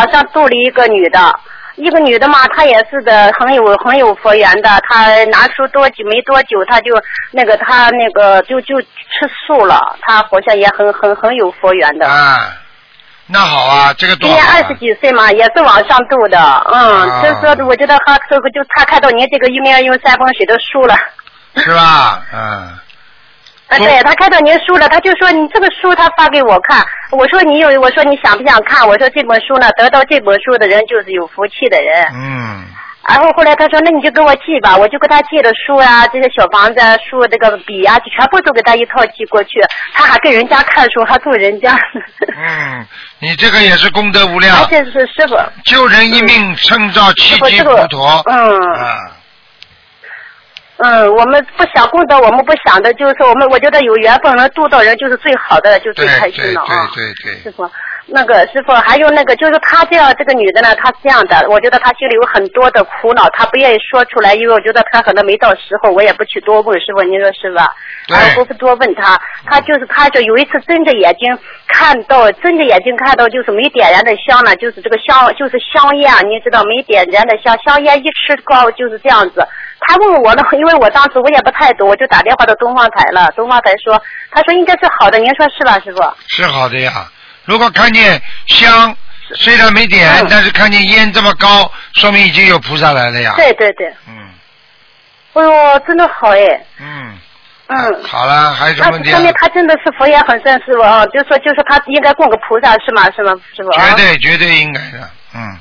往上度了一个女的嘛，她也是的，很有佛缘的。她拿书没多久，她就吃素了。她好像也很有佛缘的。 啊，那好啊，这个多好啊。 今年20几岁嘛，也是往上度的。就是说，我觉得他看到您这个一命用三风水的书了。 是吧？ 对，他看到您书了，他就说你这个书他发给我看，我说你想不想看？我说这本书呢，得到这本书的人就是有福气的人。然后后来他说那你就给我寄吧，我就给他寄的书啊，这些小房子啊、书这个笔啊，就全部都给他一套寄过去。他还跟人家看书，还送人家。 你这个也是功德无量。 而且是师傅救人一命胜造七级浮屠。 我们不想功德，我们不想的就是我觉得有缘分能度到人就是最好的，就最开心了啊。对，师傅。师傅还有就是他这个女的呢，她是这样的，我觉得她心里有很多的苦恼，她不愿意说出来，因为我觉得她可能没到时候，我也不去多问师傅，您说是吧？我不多问她，她就有一次睁着眼睛看到就是没点燃的香呢，就是这个香就是香烟，你知道没点燃的香烟一吃高就是这样子。他问我呢，因为我当时我也不太懂，我就打电话到东方台了。东方台说，他说应该是好的，您说是吧，师傅？是好的呀。如果看见香，虽然没点，但是看见烟这么高，说明已经有菩萨来了呀。对。哎呦，真的好哎。好了，还有什么问题？说明他真的是佛缘很深，师傅啊。就说他应该供个菩萨是吗？师傅？绝对应该的。